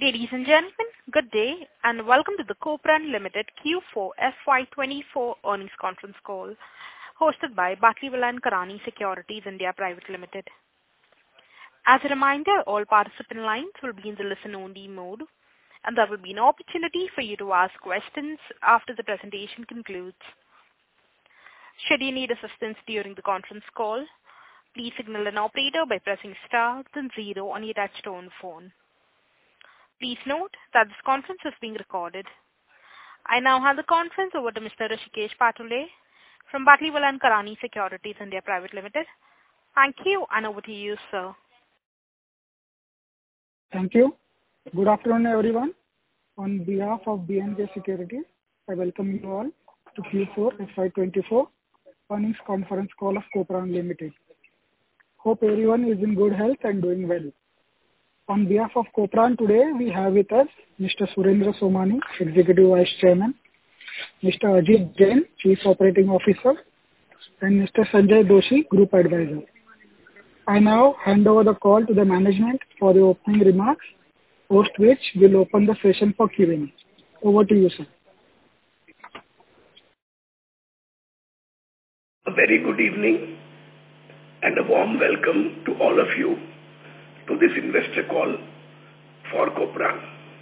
Ladies and gentlemen, good day, and welcome to the Copeland Limited Q4 FY24 earnings conference call, hosted by Batlivala & Karani Securities India Private Limited. As a reminder, all participant lines will be in the listen-only mode, and there will be an opportunity for you to ask questions after the presentation concludes. Should you need assistance during the conference call, please signal an operator by pressing star then 0 on your touchtone phone. Please note that this conference is being recorded. I now hand the conference over to Mr. Rishikesh Patule from Batlivala & Karani Securities India Private Limited. Thank you, and over to you, sir. Thank you. Good afternoon, everyone. On behalf of B&K Securities, I welcome you all to Q4 FY24 earnings conference call of Copeland Limited. Hope everyone is in good health and doing well. On behalf of Copeland today, we have with us Mr. Surendra Somani, Executive Vice Chairman, Mr. Ajit Jain, Chief Operating Officer, and Mr. Sanjay Doshi, Group Advisor. I now hand over the call to the management for the opening remarks, post which we'll open the session for Q&A. Over to you, sir. A very good evening and a warm welcome to all of you to this investor call for Copeland.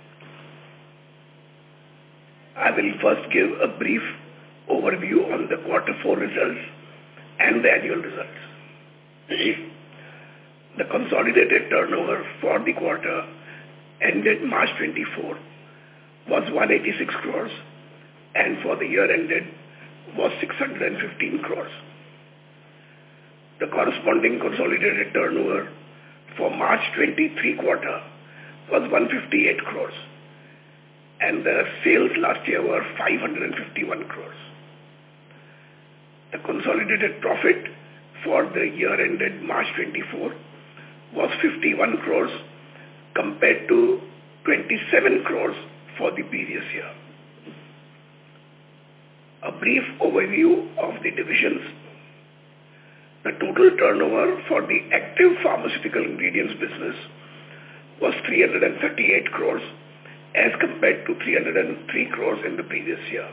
I will first give a brief overview on the Q4 results and the annual results. The consolidated turnover for the quarter ended March 24 was 186 crores and for the year ended was 615 crores. The corresponding consolidated turnover for March 23 quarter was 158 crores and the sales last year were 551 crores. The consolidated profit for the year ended March 24 was 51 crores compared to 27 crores for the previous year. A brief overview of the divisions. The total turnover for the active pharmaceutical ingredients business was 338 crores as compared to 303 crores in the previous year.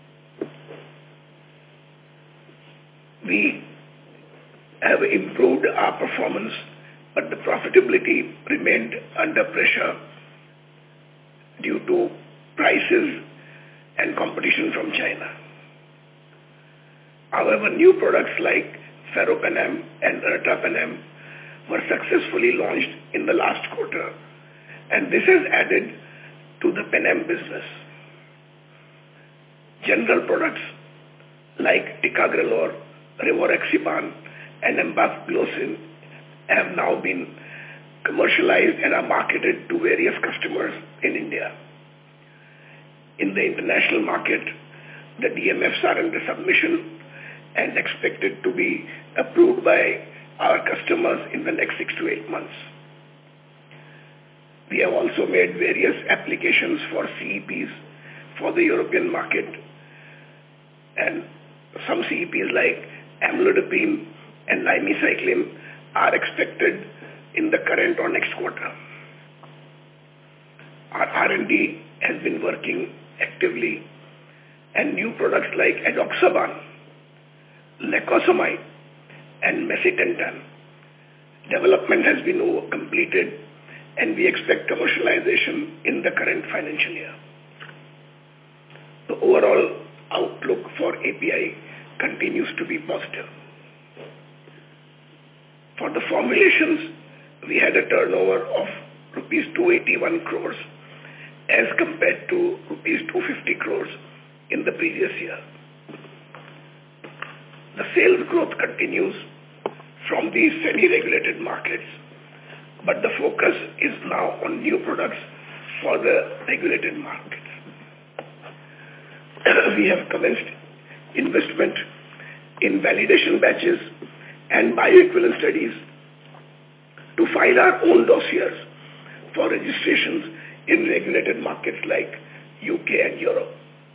We have improved our performance, but the profitability remained under pressure due to prices and competition from China. However, new products like Ferropenem and Ertapenem were successfully launched in the last quarter, and this has added to the Penem business. General products like Ticagrelor, Rivaroxaban, and Empagliflozin have now been commercialized and are marketed to various customers in India. In the international market, the DMFs are under submission and expected to be approved by our customers in the next 6 to 8 months. We have also made various applications for CEPs for the European market, and some CEPs like amlodipine and limicycline are expected in the current or next quarter. Our R&D has been working actively, and new products like Edoxaban, Lacosamide, and Macitentan development has been completed, and we expect commercialization in the current financial year. The overall outlook for API continues to be positive. For the formulations, we had a turnover of rupees 281 crores as compared to rupees 250 crores in the previous year. The sales growth continues from these semi-regulated markets, but the focus is now on new products for the regulated markets. We have commenced investment in validation batches and bioequivalent studies to file our own dossiers for registrations in regulated markets like UK and Europe.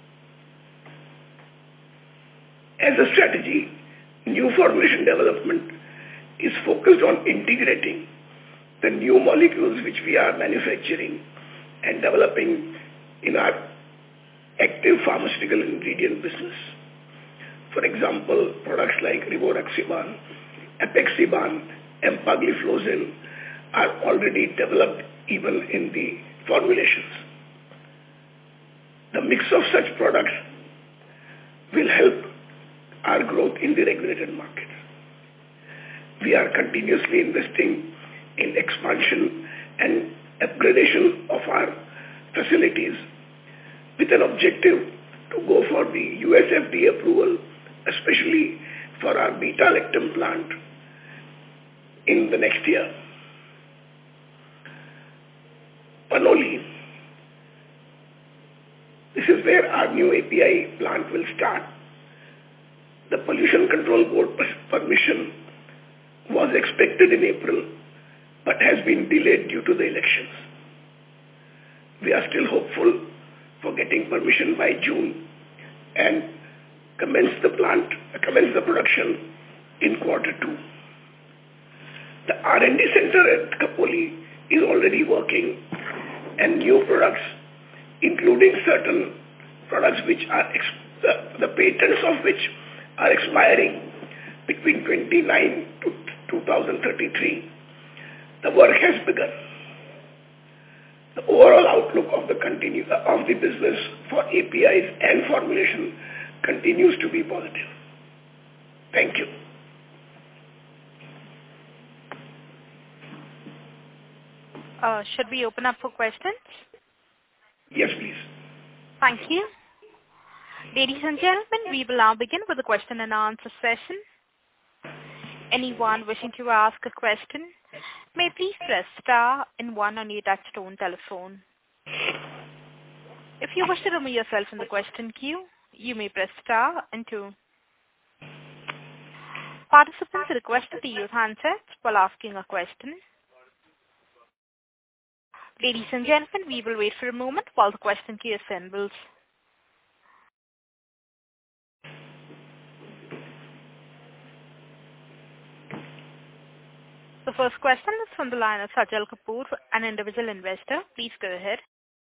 As a strategy, new formulation development is focused on integrating the new molecules which we are manufacturing and developing in our active pharmaceutical ingredient business. For example, products like Rivaroxaban, Apixaban, Empagliflozin are already developed even in the formulations. The mix of such products will help our growth in the regulated markets. We are continuously investing in expansion and upgradation of our facilities with an objective to go for the USFDA approval, especially for our beta-lactam plant in the next year. Panoli, this is where our new API plant will start. The Pollution Control Board permission was expected in April, but has been delayed due to the elections. We are still hopeful for getting permission by June and commence the production in Q2. The R&D center at Khopoli is already working, and new products, including certain products which are the patents of which are expiring between 29 to 2033. The work has begun. The overall outlook of the business for APIs and formulation continues to be positive. Thank you. Should we open up for questions? Yes, please. Thank you. Ladies and gentlemen, we will now begin with the question and answer session. Anyone wishing to ask a question may please press star and 1 on your touchtone telephone. If you wish to remove yourself from the question queue, you may press star and 2. Participants are requested to use handsets while asking a question. Ladies and gentlemen, we will wait for a moment while the question queue assembles. The first question is from the line of Sajal Kapoor, an individual investor. Please go ahead.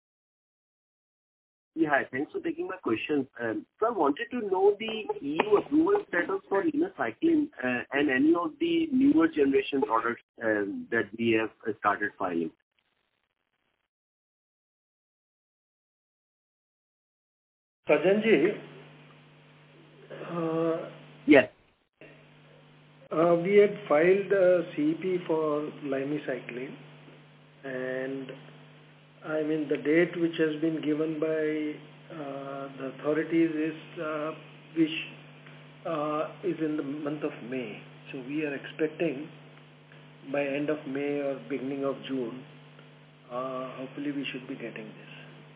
Yeah, hi. Thanks for taking my question. So I wanted to know the EU approval status for Linocycline and any of the newer generation products that we have started filing. Sajanji, Yes. We had filed a CEP for Linocycline, and I mean the date which has been given by the authorities is in the month of May. So we are expecting by end of May or beginning of June, hopefully we should be getting this.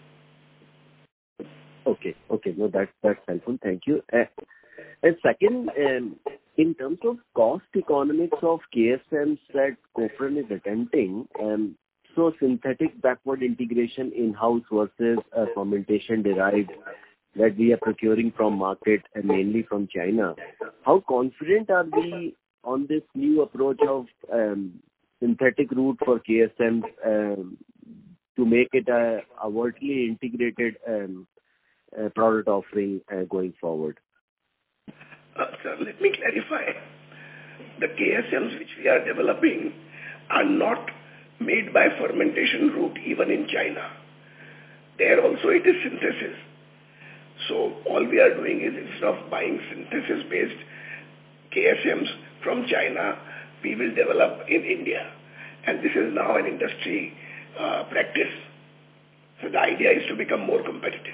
Okay. No, that's helpful. Thank you. And second, in terms of cost economics of KSMs that Copran is attempting, so synthetic backward integration in-house versus fermentation derived that we are procuring from market and mainly from China, how confident are we on this new approach of synthetic route for KSMs to make it a vertically integrated product offering going forward? Sir, let me clarify. The KSMs which we are developing are not made by fermentation route even in China. There also it is synthesis. So all we are doing is instead of buying synthesis-based KSMs from China, we will develop in India. And this is now an industry practice. So the idea is to become more competitive.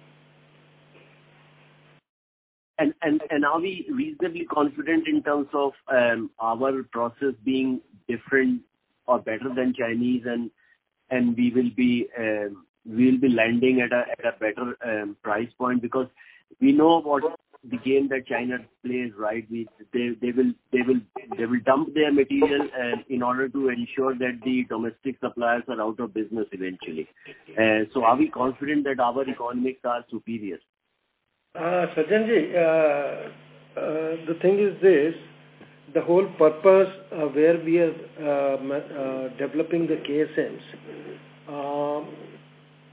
And are we reasonably confident in terms of our process being different or better than Chinese, and we will be landing at a better price point, because we know what the game that China plays, right? They will dump their material in order to ensure that the domestic suppliers are out of business eventually. So are we confident that our economics are superior? Sajanji, the thing is this, the whole purpose where we are developing the KSMs,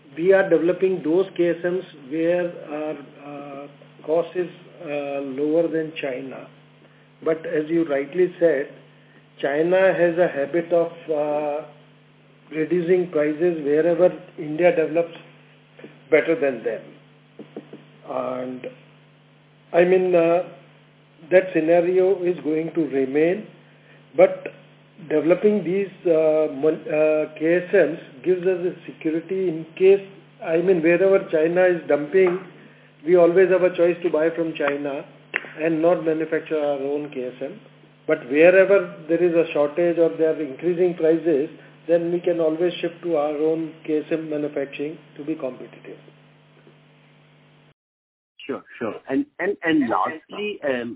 we are developing those KSMs where our cost is lower than China. But as you rightly said, China has a habit of reducing prices wherever India develops better than them. And I mean, that scenario is going to remain, but developing these KSMs gives us a security in case, I mean, wherever China is dumping, we always have a choice to buy from China and not manufacture our own KSM. But wherever there is a shortage or they are increasing prices, then we can always shift to our own KSM manufacturing to be competitive. Sure. And lastly,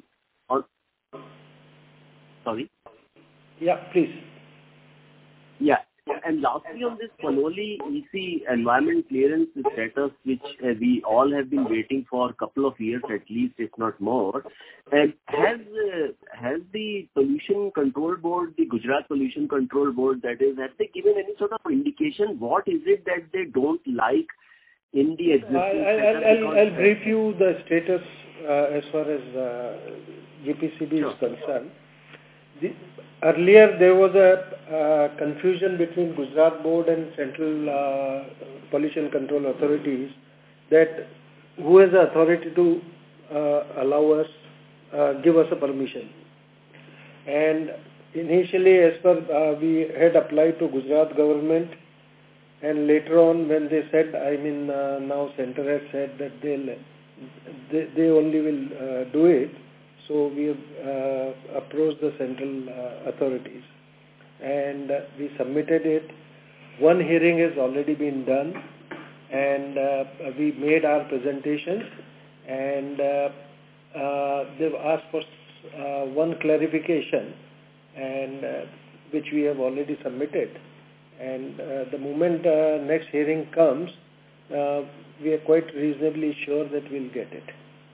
sorry? Yeah, please. Yeah. And lastly, on this Panoli EC environment clearance status, which we all have been waiting for a couple of years at least, if not more, has the Pollution Control Board, the Gujarat Pollution Control Board, that is, have they given any sort of indication? What is it that they don't like in the existing setup? I'll brief you the status as far as GPCB is concerned. Earlier there was a confusion between Gujarat Board and Central Pollution Control Authorities that who has the authority to allow us, give us a permission. And initially, as per we had applied to Gujarat government, and later on when they said, now Center has said that they only will do it. So we have approached the central authorities and we submitted it. One hearing has already been done and we made our presentations, and they've asked for one clarification, and which we have already submitted. And the moment next hearing comes, we are quite reasonably sure that we'll get it.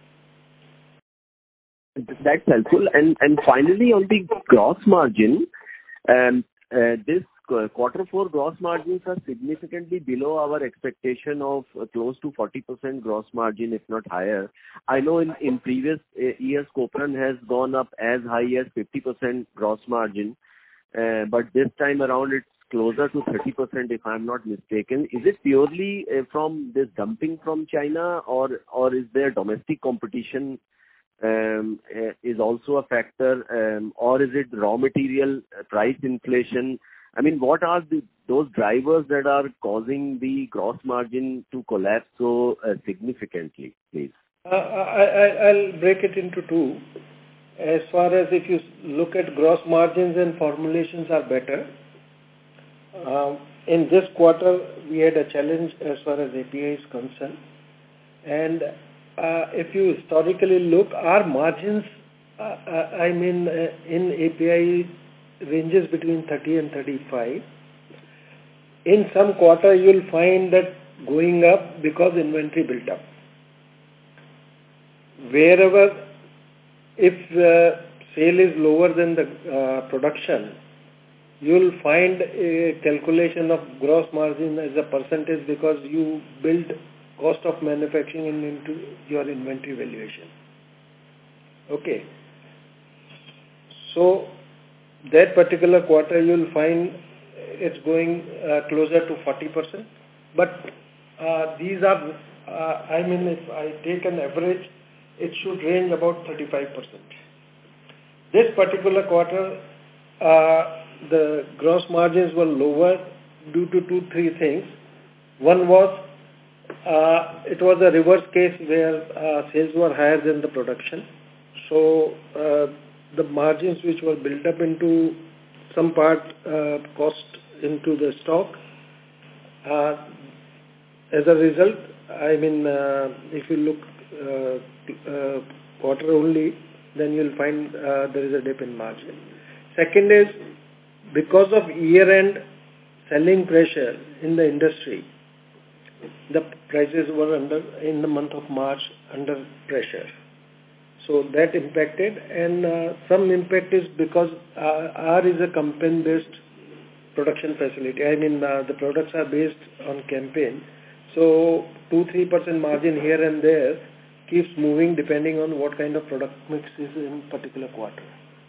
That's helpful. And finally, on the gross margin, this quarter 4 gross margins are significantly below our expectation of close to 40% gross margin, if not higher. I know in previous years, Copran has gone up as high as 50% gross margin, but this time around it's closer to 30%, if I'm not mistaken. Is it purely from this dumping from China, or is there domestic competition is also a factor, or is it raw material price inflation? I mean, what are those drivers that are causing the gross margin to collapse so significantly, please? I'll break it into two. As far as if you look at gross margins and formulations are better. In this quarter, we had a challenge as far as API is concerned. And if you historically look, our margins, in API ranges between 30 and 35. In some quarter, you'll find that going up because inventory built up. Wherever, if sale is lower than the production, you'll find a calculation of gross margin as a percentage because you build cost of manufacturing into your inventory valuation. Okay. So that particular quarter you'll find it's going closer to 40%. But these are, if I take an average, it should range about 35%. This particular quarter, the gross margins were lower due to 2-3 things. One was, it was a reverse case where sales were higher than the production. So the margins which were built up into some part cost into the stock. As a result, if you look quarter only, then you'll find there is a dip in margin. Second is, because of year-end selling pressure in the industry, the prices were in the month of March under pressure. So that impacted, and some impact is because R is a campaign-based production facility. The products are based on campaign. So 2-3% margin here and there keeps moving depending on what kind of product mix is in particular quarter.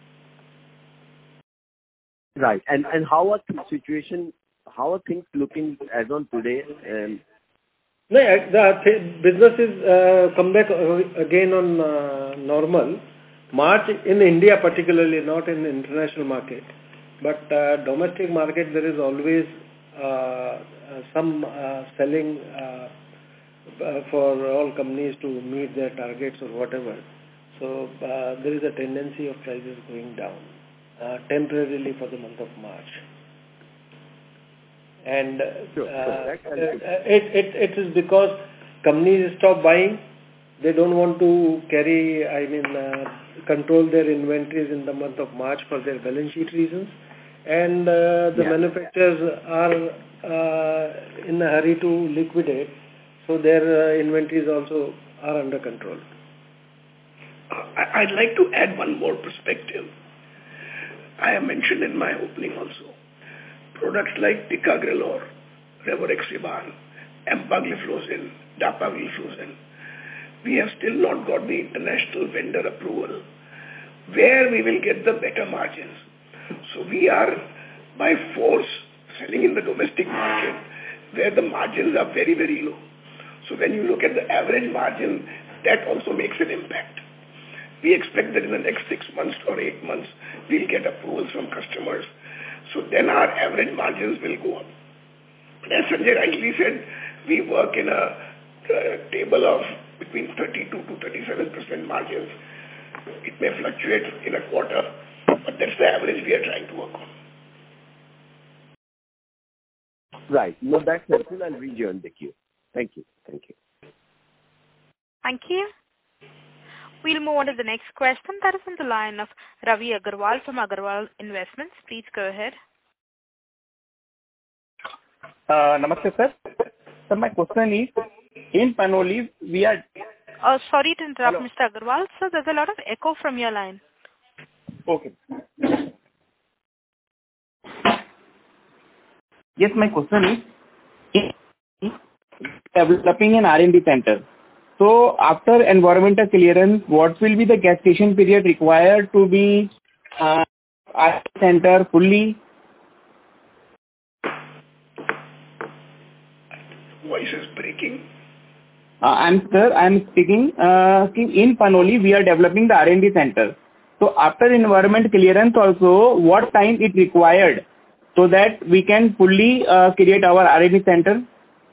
Right. And how are things looking as on today? No, the business is come back again on normal. March in India particularly, not in the international market, but domestic market there is always some selling for all companies to meet their targets or whatever. So there is a tendency of prices going down temporarily for the month of March. And it is because companies stop buying. They don't want to carry, control their inventories in the month of March for their balance sheet reasons. And the manufacturers are in a hurry to liquidate, so their inventories also are under control. I'd like to add one more perspective. I have mentioned in my opening also, products like Ticagrelor, Revorexaban, Empagliflozin, Dapagliflozin, we have still not got the international vendor approval where we will get the better margins. So we are by force selling in the domestic market where the margins are very, very low. So when you look at the average margin, that also makes an impact. We expect that in the next 6 months or 8 months, we'll get approvals from customers. So then our average margins will go up. But as Sanjay rightly said, we work in a table of between 32 to 37% margins. It may fluctuate in a quarter, but that's the average we are trying to work on. Right. No, that's helpful. I'll rejoin the queue. Thank you. Thank you. We'll move on to the next question. That is on the line of Ravi Agarwal from Agarwal Investments. Please go ahead. Namaste, sir. So my question is, in Panoli, we are... Sorry to interrupt, Hello. Mr. Agarwal. Sir, there's a lot of echo from your line. Okay. Yes, my question is, developing an R&D center. So after environmental clearance, what will be the gestation period required to be R&D center fully? Voice is breaking. I'm speaking. In Panoli, we are developing the R&D center. So after environment clearance also, what time it required so that we can fully create our R&D center?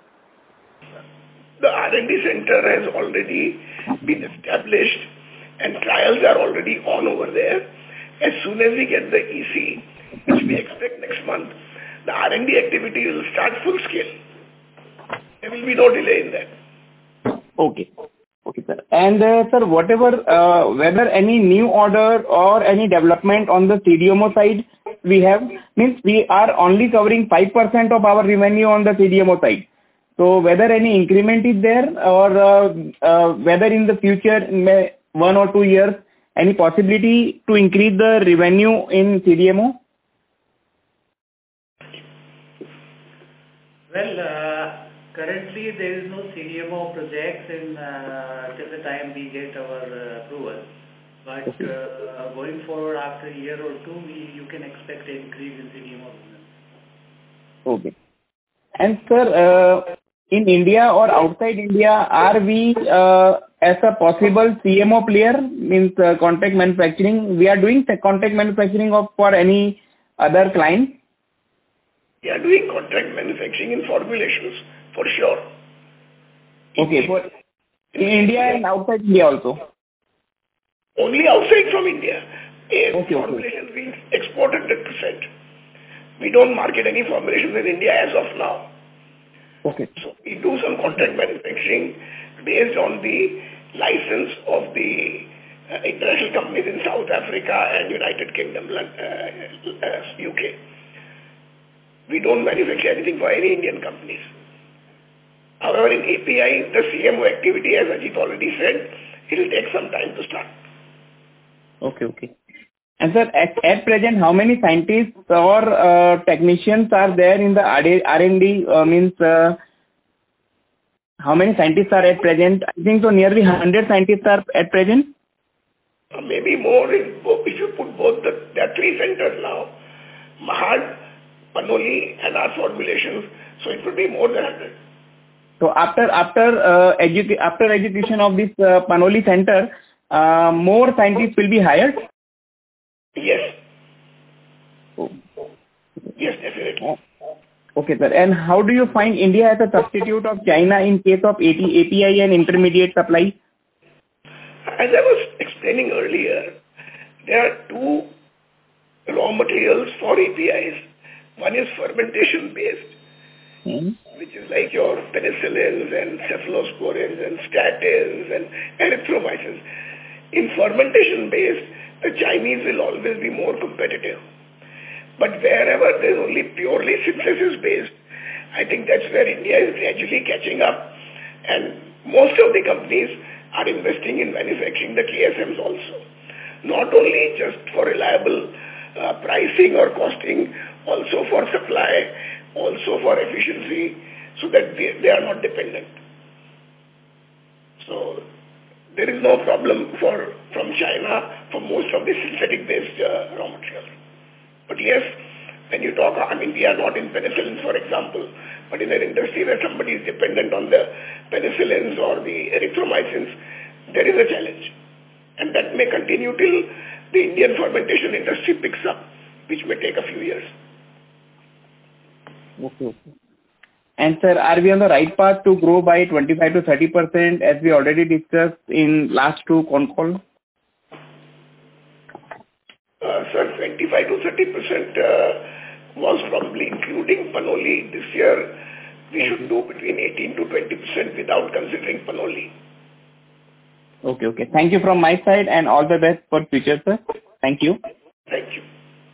The R&D center has already been established and trials are already on over there. As soon as we get the EC, which we expect next month, the R&D activity will start full scale. There will be no delay in that. Okay, sir. And sir, whether any new order or any development on the CDMO side we have, means we are only covering 5% of our revenue on the CDMO side. So whether any increment is there or whether in the future, in 1 or 2 years, any possibility to increase the revenue in CDMO? Well, currently there is no CDMO projects till the time we get our approval. But going forward after a year or two, you can expect an increase in CDMO business. Okay. And sir, in India or outside India, are we as a possible CMO player, means contract manufacturing? We are doing contract manufacturing for any other clients? We are doing contract manufacturing in formulations, for sure. Okay, in India and outside India also? Only outside from India. Formulations we export 100%. We don't market any formulations in India as of now. Okay. So we do some contract manufacturing based on the license of the international companies in South Africa and United Kingdom, UK. We don't manufacture anything for any Indian companies. However, in API, the CMO activity, as Ajit already said, it will take some time to start. Okay. And sir, at present, how many scientists or technicians are there in the R&D, How many scientists are at present? I think so nearly 100 scientists are at present. Maybe more if you put both there are 3 centers now, Mahad, Panoli and our formulations, so it would be more than 100. So after execution of this Panoli center, more scientists will be hired? Yes. Oh. Yes, definitely. Okay, sir. And how do you find India as a substitute of China in case of API and intermediate supply? As I was explaining earlier, there are 2 raw materials for APIs. One is fermentation-based, which is like your penicillins and cephalosporins and statins and erythromycins. In fermentation-based, the Chinese will always be more competitive. But wherever there is only purely synthesis-based, I think that's where India is gradually catching up. And most of the companies are investing in manufacturing the KSMs also. Not only just for reliable pricing or costing, also for supply, also for efficiency, so that they are not dependent. So there is no problem from China for most of the synthetic-based raw materials. But yes, when you talk, we are not in penicillins, for example, but in an industry where somebody is dependent on the penicillins or the erythromycins, there is a challenge. And that may continue till the Indian fermentation industry picks up, which may take a few years. Okay. And sir, are we on the right path to grow by 25 to 30% as we already discussed in last 2 con calls? Sir, 25 to 30% was probably including Panoli. This year, we should do between 18 to 20% without considering Panoli. Okay. Thank you from my side and all the best for future, sir. Thank you. Thank you.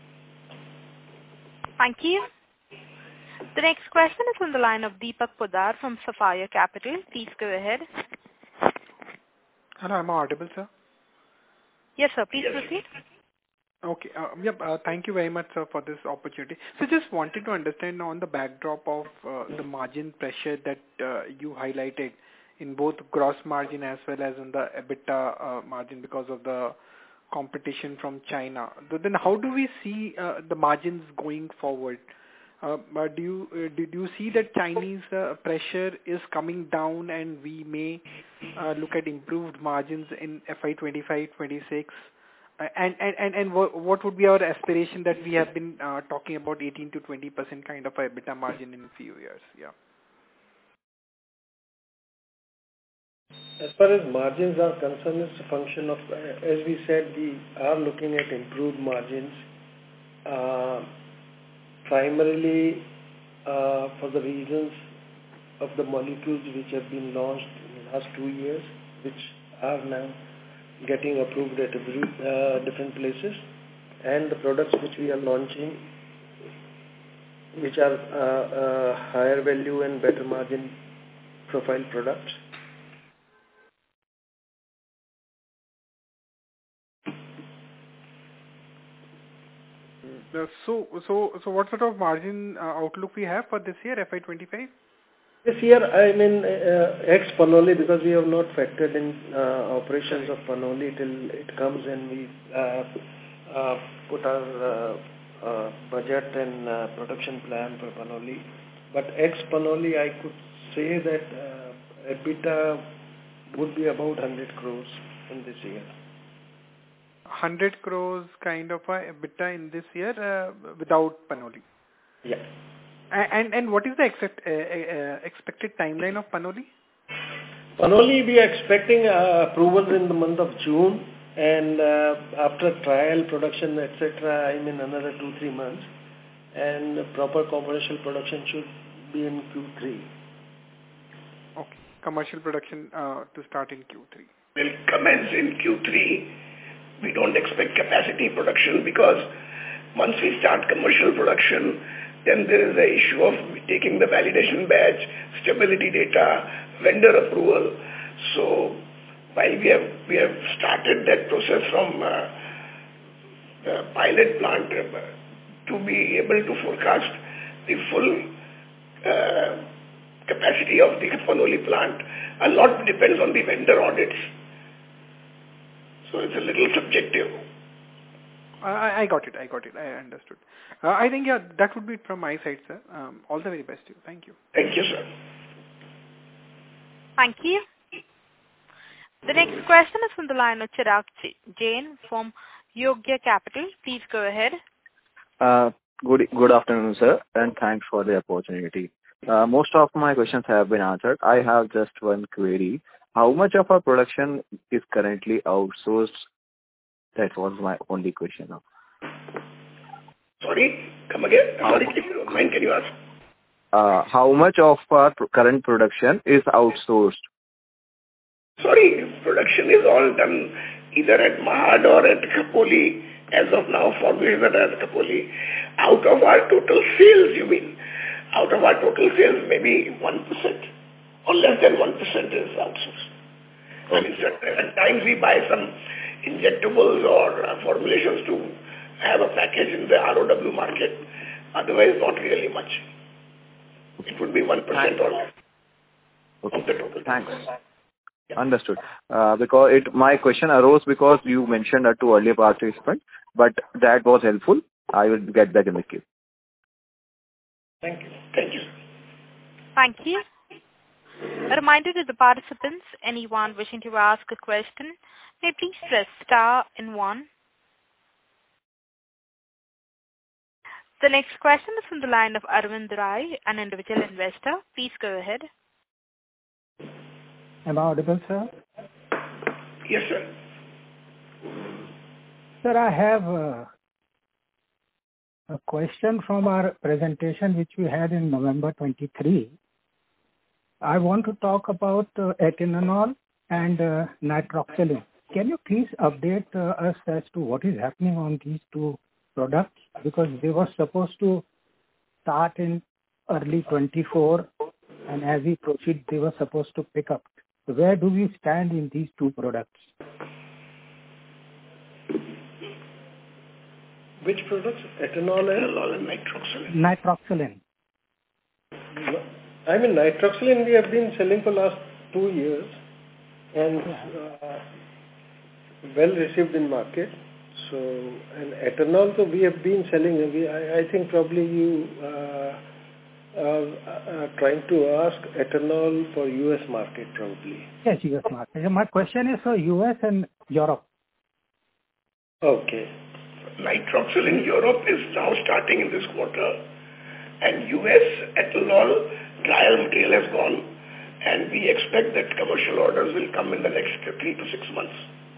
Thank you. The next question is on the line of Deepak Poddar from Sapphire Capital. Please go ahead. Hello, am I audible, sir? Yes, sir. Please proceed. Okay. Thank you very much, sir, for this opportunity. So just wanted to understand on the backdrop of the margin pressure that you highlighted in both gross margin as well as in the EBITDA margin because of the competition from China. Then how do we see the margins going forward? Do you see that Chinese pressure is coming down and we may look at improved margins in FY 25-26? And what would be our aspiration that we have been talking about 18 to 20% kind of a EBITDA margin in a few years? Yeah. As far as margins are concerned, it's a function of, as we said, we are looking at improved margins, primarily for the reasons of the molecules which have been launched in the last 2 years, which are now getting approved at different places, and the products which we are launching, which are higher value and better margin profile products. So what sort of margin outlook we have for this year, FY 25? This year, ex-Panoli, because we have not factored in operations of Panoli till it comes and we put our budget and production plan for Panoli. But ex-Panoli, I could say that EBITDA would be about 100 crores in this year. 100 crores kind of a EBITDA in this year without Panoli. Yeah. And what is the expected timeline of Panoli? Panoli, we are expecting approvals in the month of June, and after trial production, etc., another 2-3 months, and proper commercial production should be in Q3. Okay, commercial production to start in Q3. Will commence in Q3. We don't expect capacity production because once we start commercial production, then there is the issue of taking the validation batch, stability data, vendor approval. So while we have started that process from the pilot plant to be able to forecast the full capacity of the Panoli plant. A lot depends on the vendor audits. So it's a little subjective. I got it. I understood. I think, yeah, that would be it from my side, sir. All the very best to you. Thank you. Thank you, sir. Thank you. The next question is from the line of Chirag Jain from Yogya Capital. Please go ahead. Good afternoon, sir, and thanks for the opportunity. Most of my questions have been answered. I have just one query. How much of our production is currently outsourced? That was my only question now. Sorry, come again. Sorry, if you don't mind, can you ask? How much of our current production is outsourced? Sorry, production is all done either at Mahad or at Khopoli. As of now, formulations are at Khopoli. Out of our total sales, you mean? Out of our total sales, maybe 1% or less than 1% is outsourced. I mean, at times we buy some injectables or formulations to have a package in the ROW market. Otherwise, not really much. It would be 1% or less of the total. Thanks. Yeah. Understood. Because my question arose because you mentioned that to earlier participants, but that was helpful. I will get back in the queue. Thank you. Thank you. Thank you. A reminder to the participants, anyone wishing to ask a question, may please press star and 1. The next question is from the line of Arvind Rai, an individual investor. Please go ahead. Am I audible, sir? Yes, sir. Sir, I have a question from our presentation which we had in November 23. I want to talk about atenolol and nitroxyline. Can you please update us as to what is happening on these two products? Because they were supposed to start in early 24 and as we proceed they were supposed to pick up. Where do we stand in these two products? Which products? Ethanol and nitroxyline. Nitroxyline. I mean, nitroxyline we have been selling for last 2 years and well received in market. So, and ethanol, so we have been selling. I think probably you trying to ask ethanol for US market probably. Yes, US market. My question is for US and Europe. Okay. Nitroxyl in Europe is now starting in this quarter, and US ethanol trial material has gone, and we expect that commercial orders will come in the next 3 to 6 months.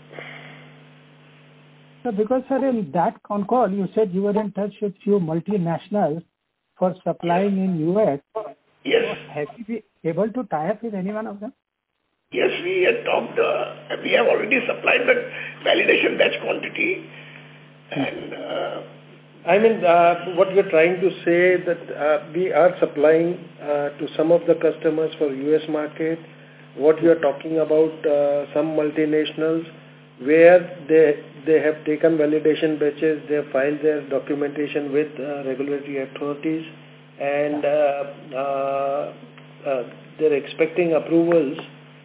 So because, sir, in that con call, you said you were in touch with few multinationals for supplying in US. Yes. Have you been able to tie up with any one of them? Yes, we had talked. We have already supplied the validation batch quantity. And I mean, what we're trying to say that we are supplying to some of the customers for US market. What we are talking about, some multinationals where they have taken validation batches, they have filed their documentation with regulatory authorities, and they're expecting approvals,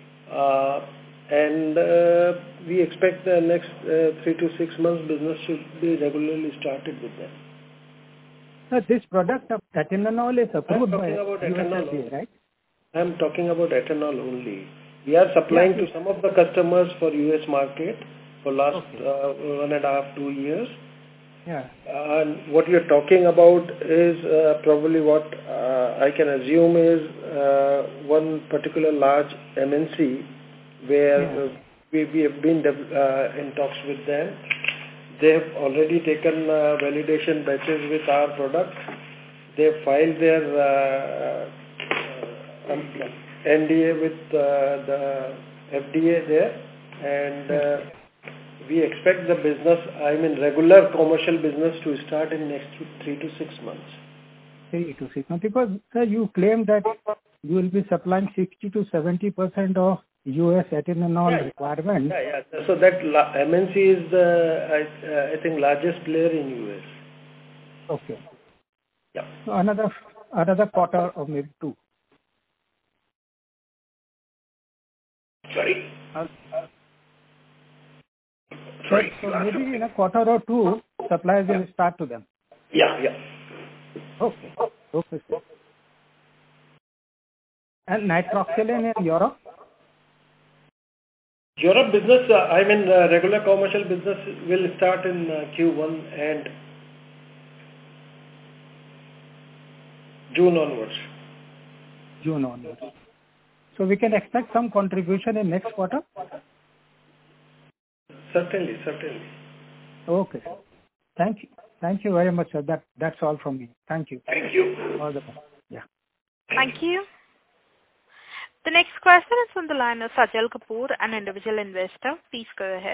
and we expect the next 3 to 6 months business should be regularly started with them. So this product of ethanol is approved by USFDA, right? I'm talking about ethanol only. We are supplying to some of the customers for US market for last 1.5 to 2 years. Yeah. And what you're talking about is probably what I can assume is one particular large MNC where we have been in talks with them. They have already taken validation batches with our product. They have filed their NDA with the FDA there, and we expect the business, I mean regular commercial business, to start in next 3 to 6 months. 3 to 6 months, because sir, you claim that you will be supplying 60 to 70% of US ethanol requirement. Yeah. So that MNC is the, I think, largest player in US. Okay. Yeah. So another quarter or maybe 2. Sorry? So maybe in a quarter or two, supplies will start to them. Yeah. Okay, sir. And nitroxyline in Europe? Europe business, regular commercial business will start in Q1 and June onwards. So we can expect some contribution in next quarter? Certainly. Okay. Thank you very much, sir. That's all from me. Thank you. Thank you. All the best. Yeah. Thank you. The next question is from the line of Sajal Kapoor, an individual investor. Please go ahead.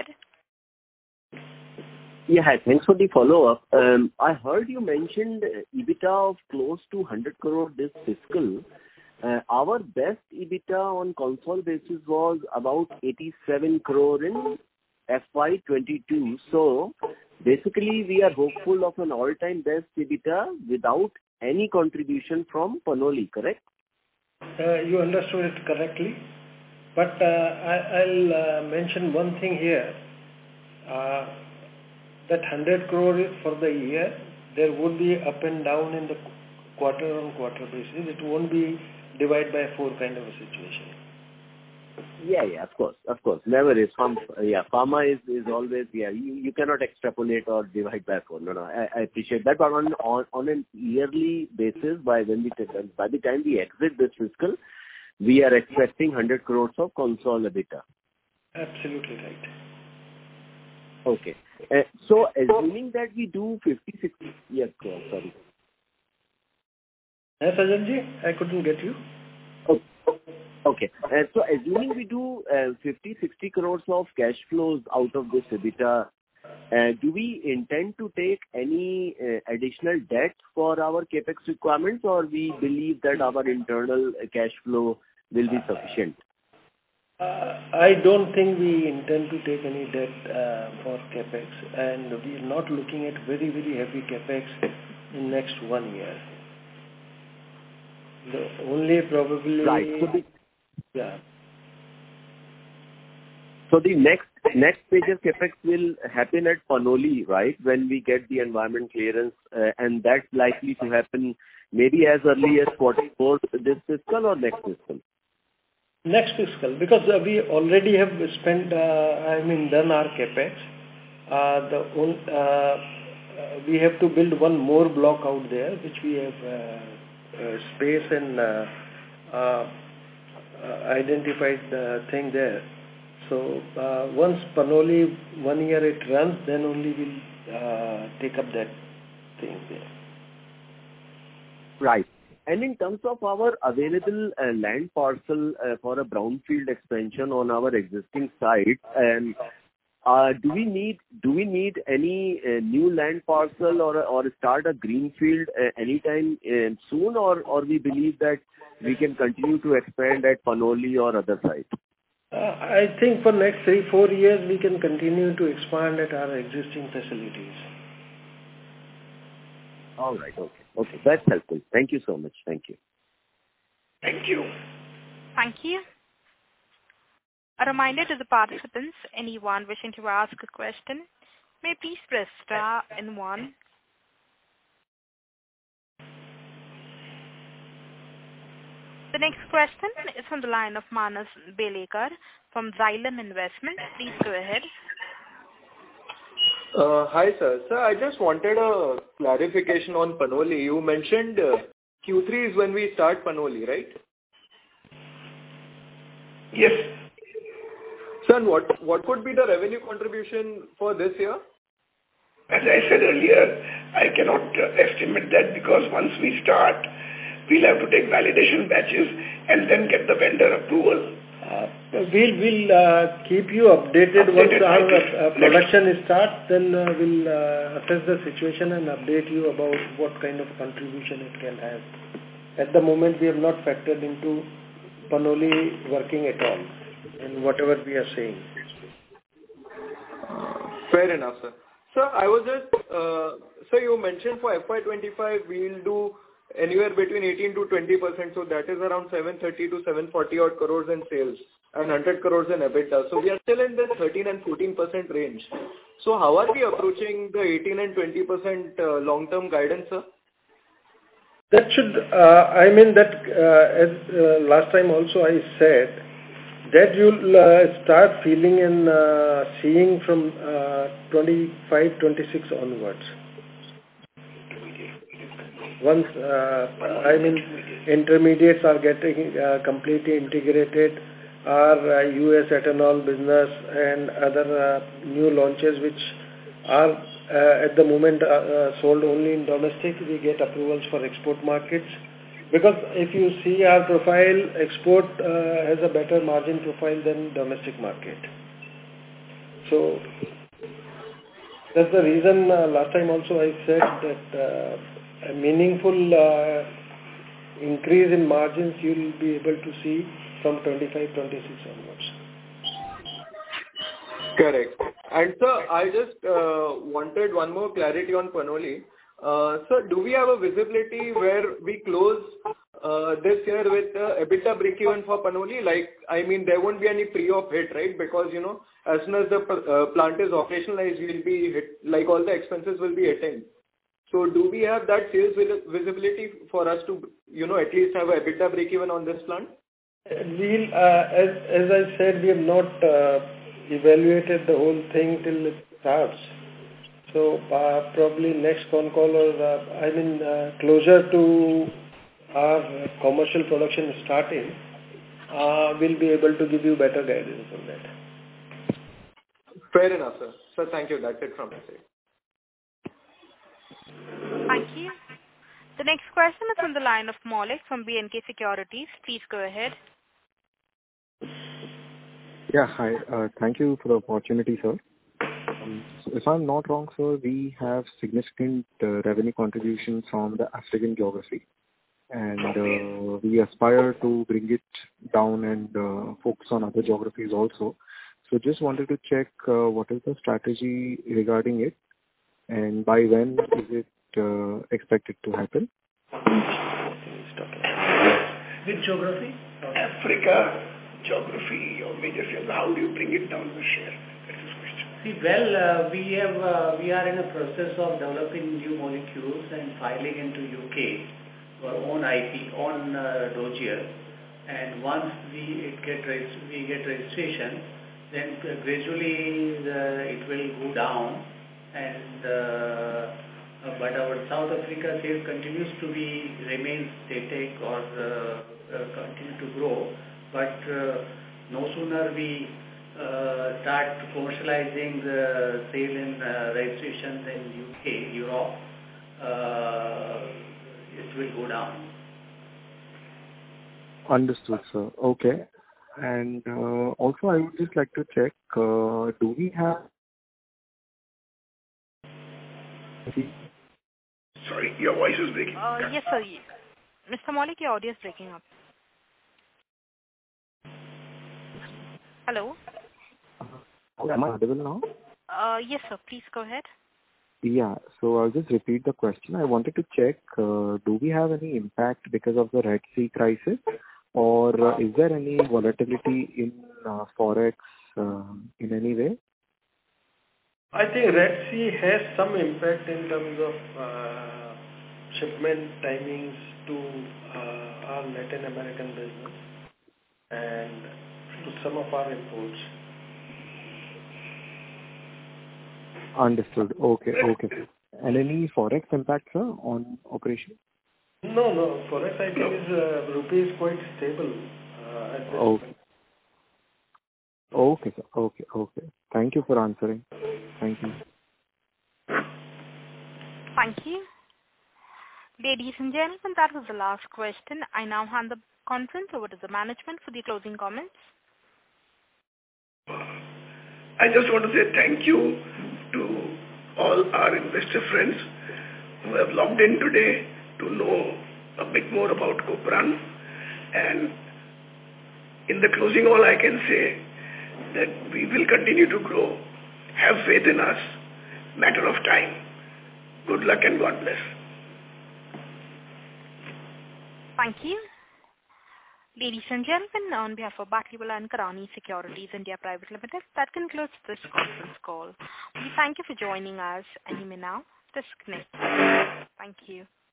Yeah, hi. Thanks for the follow-up. I heard you mentioned EBITDA of close to 100 crore this fiscal. Our best EBITDA on console basis was about 87 crore in FY22. So basically, we are hopeful of an all-time best EBITDA without any contribution from Panoli, correct? You understood it correctly. But I'll mention one thing here. That 100 crore is for the year. There would be up and down in the quarter-on-quarter basis. It won't be divided by 4 kind of a situation. Yeah, of course. Never is. Pharma is always, you cannot extrapolate or divide by 4. No, I appreciate that. But on an yearly basis, by the time we exit this fiscal, we are expecting 100 crores of consolidated EBITDA. Absolutely right. Okay. So assuming that we do 50-60, yes, sorry. Yes, Sajal, I couldn't get you. Okay. So assuming we do 50-60 crores of cash flows out of this EBITDA, do we intend to take any additional debt for our capex requirements, or we believe that our internal cash flow will be sufficient? I don't think we intend to take any debt for capex, and we are not looking at very, very heavy capex in next 1 year. The only probably... Right. Yeah. So the next stage of capex will happen at Panoli, right? When we get the environment clearance, and that's likely to happen maybe as early as quarter 4 this fiscal or next fiscal? Next fiscal, because we already have spent, done our capex. We have to build one more block out there, which we have space and identified thing there. So once Panoli 1 year it runs, then only we'll take up that thing there. Right. And in terms of our available land parcel for a brownfield expansion on our existing site, do we need any new land parcel or start a greenfield anytime soon, or we believe that we can continue to expand at Panoli or other sites? I think for next 3-4 years we can continue to expand at our existing facilities. All right. Okay. That's helpful. Thank you so much. Thank you. Thank you. Thank you. A reminder to the participants, anyone wishing to ask a question, may please press star and 1. The next question is from the line of Manas Belekar from Xylem Investment. Please go ahead. Hi, sir. Sir, I just wanted a clarification on Panoli. You mentioned Q3 is when we start Panoli, right? Yes. Sir, what could be the revenue contribution for this year? As I said earlier, I cannot estimate that, because once we start, we'll have to take validation batches and then get the vendor approval. We'll keep you updated once our production starts. Then we'll assess the situation and update you about what kind of contribution it can have. At the moment, we have not factored into Panoli working at all in whatever we are saying. Fair enough, sir. Sir, I was just, you mentioned for FY25 we'll do anywhere between 18 to 20%. So that is around 730 to 740 odd crores in sales and 100 crores in EBITDA. So we are still in the 13 and 14% range. So how are we approaching the 18 and 20% long-term guidance, sir? That should, as last time also I said, that you'll start feeling and seeing from 25, 26 onwards. Once, intermediates are getting completely integrated, our US ethanol business and other new launches which are at the moment sold only in domestic, we get approvals for export markets. Because if you see our profile, export has a better margin profile than domestic market. So that's the reason last time also I said that a meaningful increase in margins you will be able to see from 25, 26 onwards. Correct. And sir, I just wanted one more clarity on Panoli. Sir, do we have a visibility where we close this year with EBITDA break-even for Panoli? There won't be any pre-op hit, right? Because, as soon as the plant is operationalized, we'll be hit, all the expenses will be hitting. So do we have that sales visibility for us to, at least have a EBITDA break-even on this plant? We'll, as I said, we have not evaluated the whole thing till it starts. So probably next con call or closer to our commercial production starting, we'll be able to give you better guidance on that. Fair enough, sir. Sir, thank you. That's it from my side. Thank you. The next question is on the line of Maulik from B&K Securities. Please go ahead. Yeah, hi. Thank you for the opportunity, sir. So if I'm not wrong, sir, we have significant revenue contribution from the African geography, and we aspire to bring it down and focus on other geographies also. So just wanted to check what is the strategy regarding it, and by when is it expected to happen? Which geography? Africa geography or major sales. How do you bring it down the share? That's his question. See, we are in a process of developing new molecules and filing into UK our own IP, own dossier. And once we get registration, then gradually it will go down. And but our South Africa sales continues to remain static or continue to grow. But no sooner we start commercializing the sale and registrations in UK, Europe, it will go down. Understood, sir. Okay. And also I would just like to check, do we have... Sorry, your voice is breaking. Yes, sir. Mr. Maulik, your audio is breaking up. Hello? Am I audible now? Yes, sir. Please go ahead. Yeah. So I'll just repeat the question. I wanted to check, do we have any impact because of the Red Sea crisis, or is there any volatility in Forex in any way? I think Red Sea has some impact in terms of shipment timings to our Latin American business and to some of our imports. Understood. Okay. And any Forex impact, sir, on operation? No. Forex, I think, rupee is quite stable at this point. Okay, sir. Okay. Thank you for answering. Thank you. Thank you. Ladies and gentlemen, that was the last question. I now hand the conference over to the management for the closing comments. I just want to say thank you to all our investor friends who have logged in today to know a bit more about Copran. And in the closing, all I can say that we will continue to grow. Have faith in us. Matter of time. Good luck and God bless. Thank you. Ladies and gentlemen, on behalf of Batliwala and Karani Securities India Private Limited, that concludes this conference call. We thank you for joining us, and you may now disconnect. Thank you.